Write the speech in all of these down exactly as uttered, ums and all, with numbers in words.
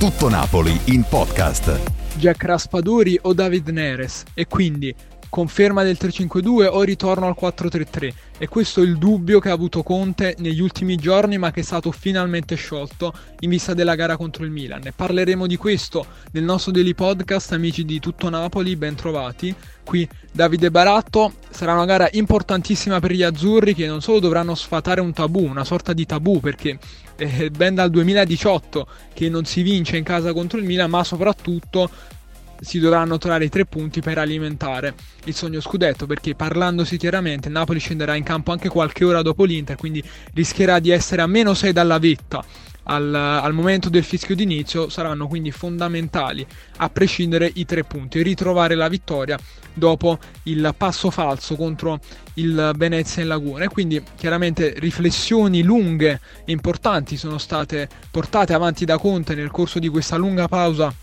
Tutto Napoli in podcast. Jack Raspadori o David Neres? E quindi conferma del tre cinque due o ritorno al quattro tre tre? E questo è il dubbio che ha avuto Conte negli ultimi giorni, ma che è stato finalmente sciolto in vista della gara contro il Milan. Ne parleremo di questo nel nostro Daily Podcast, amici di Tutto Napoli, ben trovati. Qui Davide Baratto. Sarà una gara importantissima per gli azzurri, che non solo dovranno sfatare un tabù, una sorta di tabù, perché è ben dal duemiladiciotto che non si vince in casa contro il Milan, ma soprattutto si dovranno trovare i tre punti per alimentare il sogno scudetto, perché parlandosi chiaramente il Napoli scenderà in campo anche qualche ora dopo l'Inter, quindi rischierà di essere a meno sei dalla vetta al, al momento del fischio d'inizio. Saranno quindi fondamentali, a prescindere, i tre punti e ritrovare la vittoria dopo il passo falso contro il Venezia in Laguna. E quindi chiaramente riflessioni lunghe e importanti sono state portate avanti da Conte nel corso di questa lunga pausa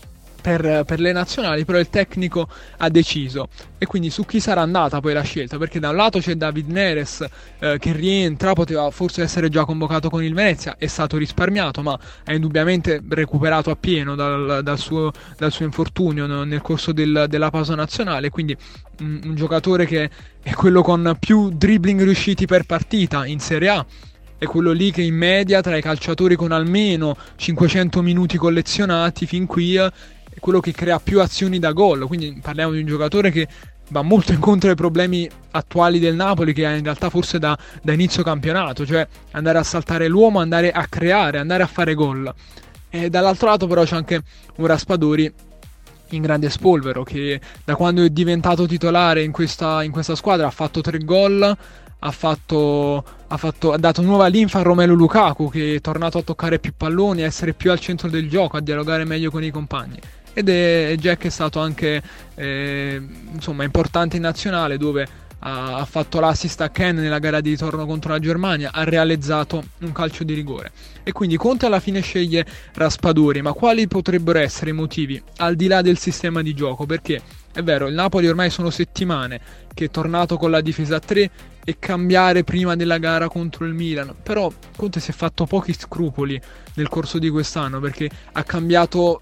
Per, per le nazionali, però il tecnico ha deciso. E quindi su chi sarà andata poi la scelta? Perché da un lato c'è David Neres eh, che rientra, poteva forse essere già convocato con il Venezia, è stato risparmiato, ma ha indubbiamente recuperato a pieno dal, dal, suo, dal suo infortunio no, nel corso del, della pausa nazionale. Quindi un, un giocatore che è quello con più dribbling riusciti per partita in Serie A, è quello lì che in media tra i calciatori con almeno cinquecento minuti collezionati fin qui è quello che crea più azioni da gol. Quindi parliamo di un giocatore che va molto incontro ai problemi attuali del Napoli, che ha in realtà forse da, da inizio campionato, cioè andare a saltare l'uomo, andare a creare, andare a fare gol. E dall'altro lato però c'è anche un Raspadori in grande spolvero, che da quando è diventato titolare in questa, in questa squadra ha fatto tre gol, ha, fatto, ha, fatto, ha dato nuova linfa a Romelu Lukaku, che è tornato a toccare più palloni, a essere più al centro del gioco, a dialogare meglio con i compagni. Ed è Jack è stato anche eh, insomma importante in nazionale, dove ha, ha fatto l'assist a Ken nella gara di ritorno contro la Germania, ha realizzato un calcio di rigore. E quindi Conte alla fine sceglie Raspadori. Ma quali potrebbero essere i motivi al di là del sistema di gioco? Perché è vero, il Napoli ormai sono settimane che è tornato con la difesa a tre e cambiare prima della gara contro il Milan, però Conte si è fatto pochi scrupoli nel corso di quest'anno, perché ha cambiato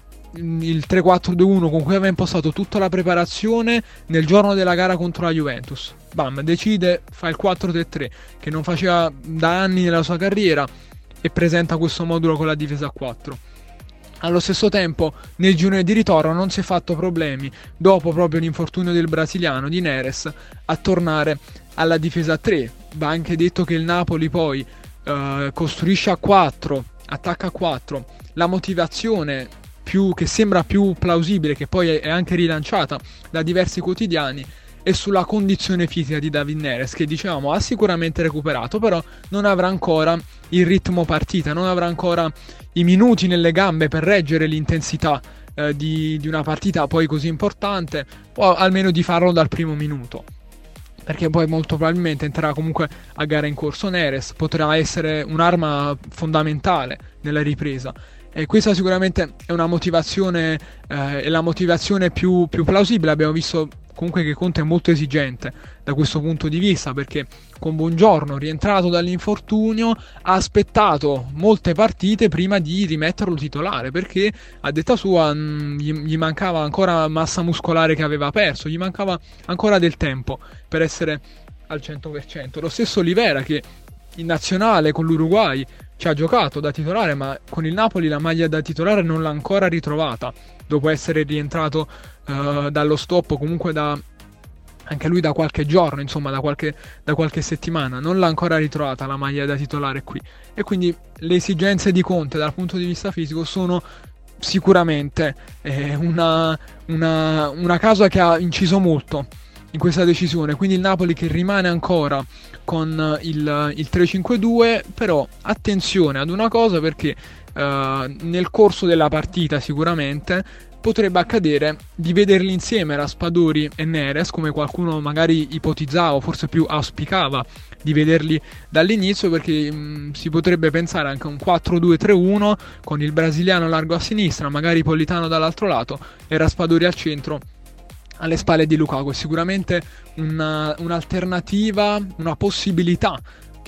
il tre quattro due uno con cui aveva impostato tutta la preparazione nel giorno della gara contro la Juventus. Bam, decide, fa il quattro tre tre che non faceva da anni nella sua carriera e presenta questo modulo con la difesa a quattro. Allo stesso tempo nel girone di ritorno non si è fatto problemi, dopo proprio l'infortunio del brasiliano di Neres, a tornare alla difesa a tre. Va anche detto che il Napoli poi eh, costruisce a quattro, attacca a quattro. La motivazione più, che sembra più plausibile, che poi è anche rilanciata da diversi quotidiani, è sulla condizione fisica di David Neres, che dicevamo ha sicuramente recuperato, però non avrà ancora il ritmo partita, non avrà ancora i minuti nelle gambe per reggere l'intensità eh, di, di una partita poi così importante, o almeno di farlo dal primo minuto, perché poi molto probabilmente entrerà comunque a gara in corso. Neres potrà essere un'arma fondamentale nella ripresa. E questa sicuramente è una motivazione, eh, è la motivazione più, più plausibile. Abbiamo visto comunque che Conte è molto esigente da questo punto di vista, perché con Buongiorno, rientrato dall'infortunio, ha aspettato molte partite prima di rimetterlo titolare, perché a detta sua mh, gli, gli mancava ancora massa muscolare che aveva perso, gli mancava ancora del tempo per essere al cento per cento. Lo stesso Olivera, che in nazionale con l'Uruguay ci ha giocato da titolare, ma con il Napoli la maglia da titolare non l'ha ancora ritrovata, dopo essere rientrato uh, dallo stop, comunque da anche lui da qualche giorno, insomma da qualche, da qualche settimana, non l'ha ancora ritrovata la maglia da titolare qui. E quindi le esigenze di Conte dal punto di vista fisico sono sicuramente eh, una, una, una causa che ha inciso molto in questa decisione. Quindi il Napoli che rimane ancora con il, il tre cinque due, però attenzione ad una cosa, perché uh, nel corso della partita sicuramente potrebbe accadere di vederli insieme Raspadori e Neres, come qualcuno magari ipotizzava o forse più auspicava di vederli dall'inizio, perché mh, si potrebbe pensare anche a un quattro due tre uno con il brasiliano largo a sinistra, magari Politano dall'altro lato e Raspadori al centro alle spalle di Lukaku. È sicuramente una, un'alternativa, una possibilità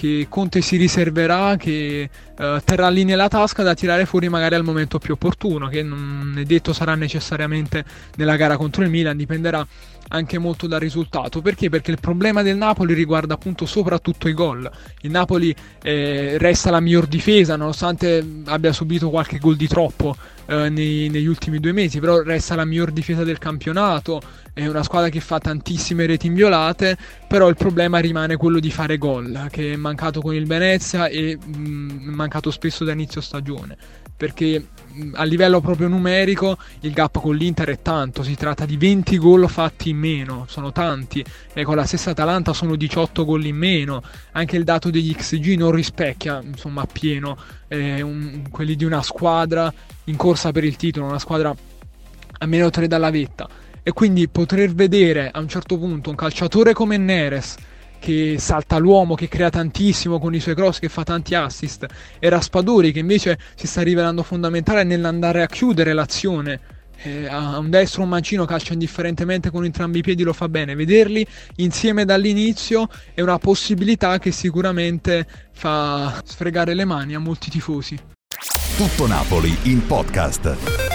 che Conte si riserverà, che eh, terrà lì nella tasca da tirare fuori magari al momento più opportuno, che non è detto sarà necessariamente nella gara contro il Milan, dipenderà anche molto dal risultato. Perché? Perché il problema del Napoli riguarda appunto soprattutto i gol. Il Napoli eh, resta la miglior difesa, nonostante abbia subito qualche gol di troppo eh, nei, negli ultimi due mesi, però resta la miglior difesa del campionato, è una squadra che fa tantissime reti inviolate, però il problema rimane quello di fare gol, che è mancato con il Venezia e mh, mancato spesso da inizio stagione, perché mh, a livello proprio numerico il gap con l'Inter è tanto, si tratta di venti gol fatti in meno, sono tanti, e con la stessa Atalanta sono diciotto gol in meno. Anche il dato degli X G non rispecchia insomma appieno eh, un, quelli di una squadra in corsa per il titolo, una squadra a meno tre dalla vetta, e quindi poter vedere a un certo punto un calciatore come Neres che salta l'uomo, che crea tantissimo con i suoi cross, che fa tanti assist, e Raspadori che invece si sta rivelando fondamentale nell'andare a chiudere l'azione, eh, a un destro o un mancino, calcia indifferentemente con entrambi i piedi, lo fa bene. Vederli insieme dall'inizio è una possibilità che sicuramente fa sfregare le mani a molti tifosi. Tutto Napoli in podcast.